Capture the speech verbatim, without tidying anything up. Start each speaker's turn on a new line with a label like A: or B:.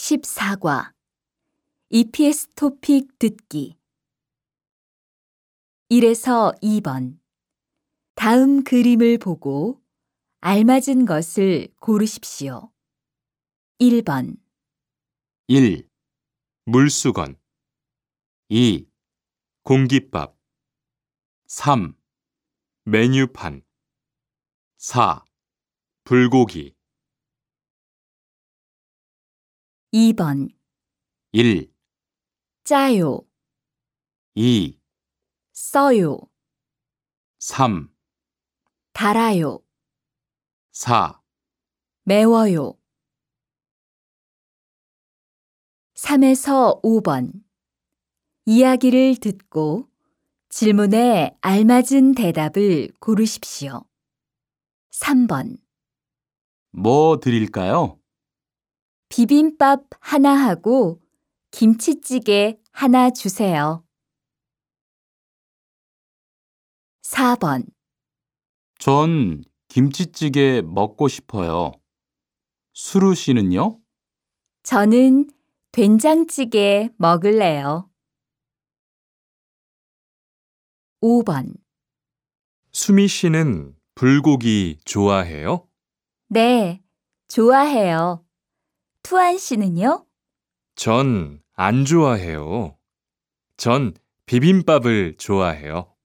A: 십사 과 이피에스 토픽 듣기 일에서 이 번 다음 그림을 보고 알맞은 것을 고르십시오. 일 번
B: 일. 물수건 이. 공깃밥 삼. 메뉴판 사. 불고기
A: 이 번
B: 일.
A: 짜요,
B: 이.
A: 써요,
B: 삼.
A: 달아요,
B: 사.
A: 매워요. 삼에서 오 번 이야기를 듣고 질문에 알맞은 대답을 고르십시오. 삼 번
B: 뭐 드릴까요?
A: 비빔밥 하나 하고 김치찌개 하나 주세요. 사 번
B: 전 김치찌개 먹고 싶어요. 수루 씨는요?
A: 저는 된장찌개 먹을래요. 오 번
C: 수미 씨는 불고기 좋아해요?
A: 네, 좋아해요. 투안 씨는요?
C: 전 안 좋아해요. 전 비빔밥을 좋아해요.